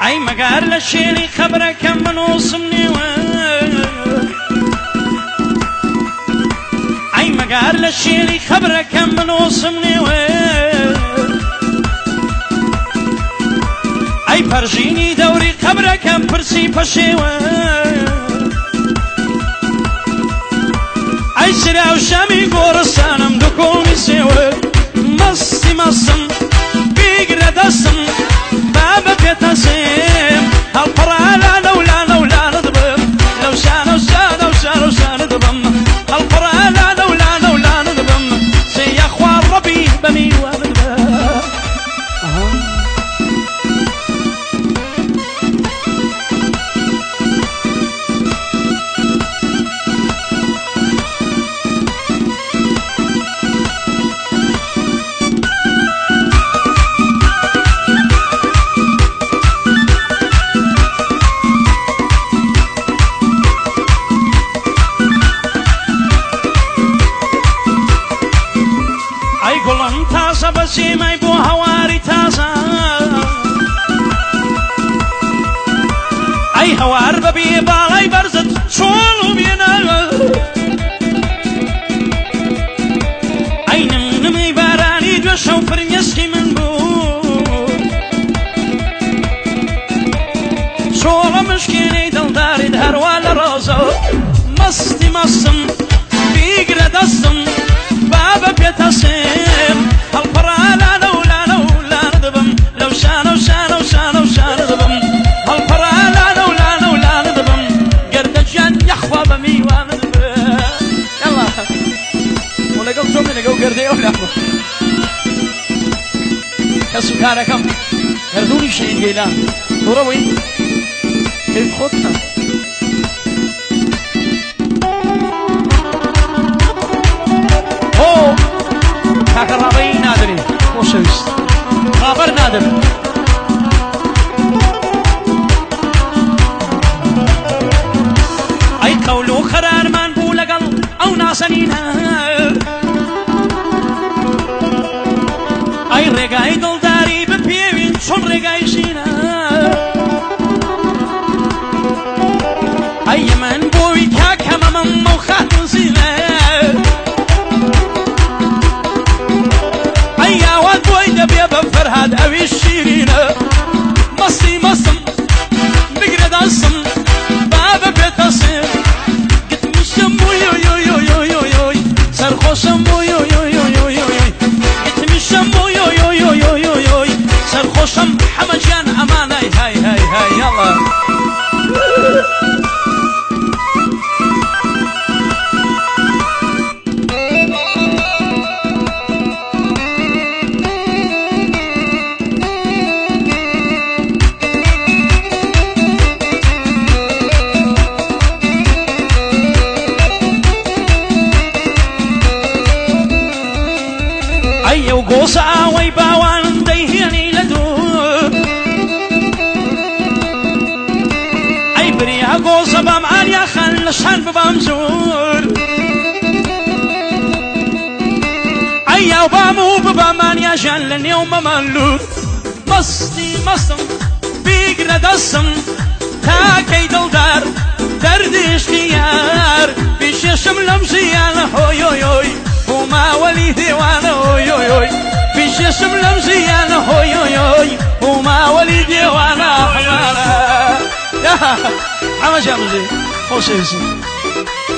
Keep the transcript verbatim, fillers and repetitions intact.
ئەی مەگار لە شێری خەبرەکەم بنووسم نێوە ئەی مەگار لە شێری خەبرەکەم بنووسم نێوە ئەی پەرژینی دەوری خەبرەکەم پرسی پەشێوە ئەی سرا و شەمی گۆڕستانم دووکۆمی سێوە مەستی مەستم بیگرە دەستم بابە پێتە سێم هەڵپەڕا لانە و لانە و لانە دەبم لەو شانە و شانە و شانە و شانە دەبم هەڵپەڕا لانە و لانە و لانە دەبم سێیە خوار ڕەبی بە میوانە دەبم بەسیمەی بۆ هەواری تازە ئەی هەوار بەبێ باڵای بەرزت چۆڵ و بێنە ئەی نمنمەی بارانی دوێ شەو فرمێسکی من بوو چۆڵە مشکێنەی دڵداریت هەروە لە ڕۆزە مەستی مەستم بیگرە دەستم بابە پێتە سێم هەڵپەڕا لانە و لانە و لانە دەبم لەو شانە و شانە و شانە و شانە دەبم هەڵپەڕا لانە و لانە و لانە دەبم گەردەجیان یەخوا بە میوانە دەبم یاڵا و لەگەڵ تۆ من لەگەڵ گەردەی ئەو لاخۆ کەس و کارەکەم گەردوونی شەید گەیلان تووڕەوەی کەیف خۆتە کاکە ڕابەی نادرێ خۆشەویست ڕابەر نادر ئەی قەول و خەرارمان بوو لەگەڵ ئەو ناسەنینە ئەی ڕێگای دڵداری بپێوین چۆن ڕێگای ژینە ئەی من بۆی کاکە مەمەمە و خاتون زینە فرهاد أوي الشيرينة مصي مصم بقرد أصم بابا بيتصم قد مشم يو يو يو يو يو يو سرخوشم يو يو يو يو يو قد مشم يو يو يو يو يو يو سرخوشم حمجان أمانة هاي هاي هاي يلا قوس آوي باوان ديهني لدور أي بريها قوس بامعان يا خل شان ببامزور أي يا بامو ببامان يا جان لن يوم مملور مصدي مصم بيقرا دسم تاكي دلدار دردش خيار بيششم لمزيان هوي هوي هوي وما ولي ديوان هوي هوي هوي بيششم لمزيان هوي هوي هوي وما ولي ديوان حمارا يا حما جامزي خوش يسي